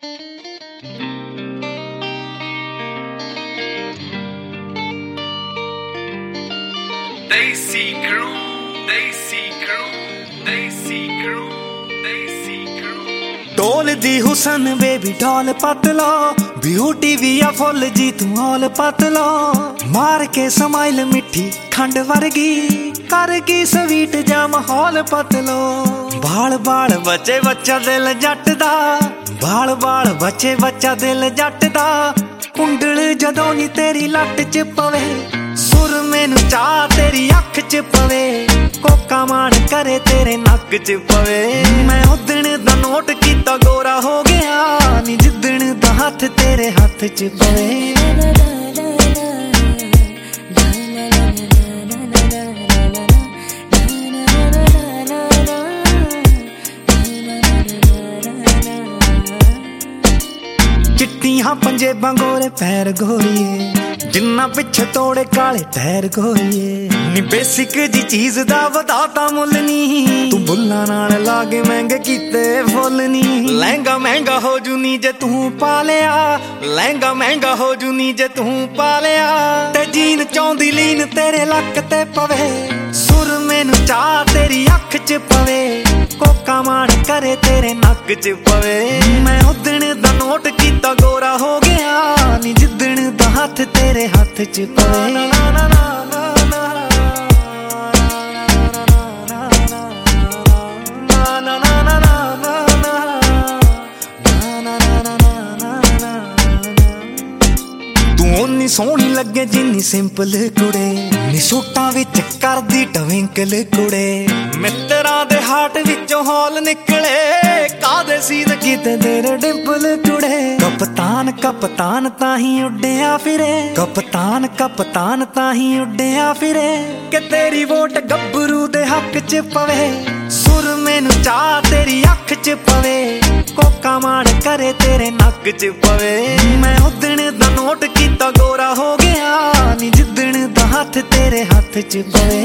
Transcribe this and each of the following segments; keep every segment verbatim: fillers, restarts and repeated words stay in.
Desi Crew, Desi Crew, Desi Crew, Desi Crew। ढोल दी हुसन baby ढोल पतलो, ब्यूटी भी आ फुल जी तू हौल पतलो। मार के समाइल मिठी खंड वर्गी, करगी स्वीट जा माहौल पतलो। बाल बाल बचे बच्चा दिल जट दा, बाल बाल बचे बच्चा दिल जट दा। कुंडल जदों नी तेरी लट च पवे, सुर मैनू चा तेरी अख च पवे। कोका मान करे तेरे नक च पवे। मैं उदण दा नोट कीता गोरा हो गया नी, जिदण दा हथ तेरे हथ च पवे। चिट्टियां पंजेबां गोरे पैर गोरीए, जिन्ना पिछे तोड़े काले टैर गोरीए। नी बेसिक जी चीज दा वधाता मुल नी, तू बुल्ला नाल लागे महंगे कीते फुल नी। लहंगा महंगा हो जू नी जे तू पा लिया, लहंगा महंगा हो जू नी जे तू पा लिया। ते जीन चौंदी लीन तेरे लक ते पवे, सुर मैनू चा तेरी अख च पवे। कोका मान करे तेरे नक च पवे। मैं उदण दा नोट कीता गोरा हो गया नी, जिदण दा हथ तेरे हथ च पवे। नी सोहनी लगे जिन्नी सिंपल कुड़े, नी सूटां विच करदी टविंकल कुड़े। मित्तरां दे हार्ट विचों हौल निकले, कादे सीद कीते तेरे डिंपल कुड़े। कप्तान कप्तान ताही उड्डिया फिरे, कप्तान कप्तान ताही उड्डिया फिरे। कि तेरी वोट गब्बरू दे हक च पवे, सुर मैनू चा तेरी अख च पवे। कोका मान करे तेरे नक च पवे। मैं उदण दा नोट कीता गोरा हो गया नी, जिदण दा हथ तेरे हथ च पवे।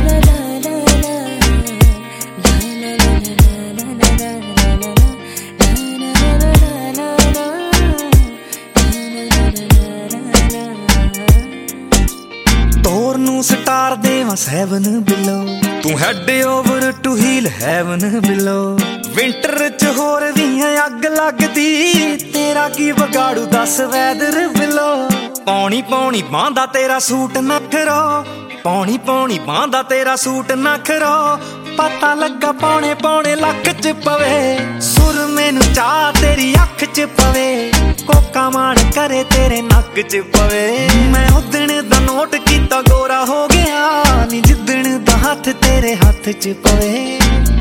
तोर नू स्टार देवां सैवन बिलो, तू head over to heel heaven below. Winter च होर भी अग लगदी, तेरा की बगाड़ू दस वैदर बिलो। पौनी पौनी बांदा तेरा सूट नखरो, पौनी पौनी बांदा तेरा सूट नखरो। पता लगा पौने पौने लक च पवे, सुर मैनू चा तेरी अख च पवे। कोका मान करे तेरे नक च पवे। मैं उदण दा नोट कीता गोरा हो गया नी, जिदण दा हथ तेरे हथ च पवे।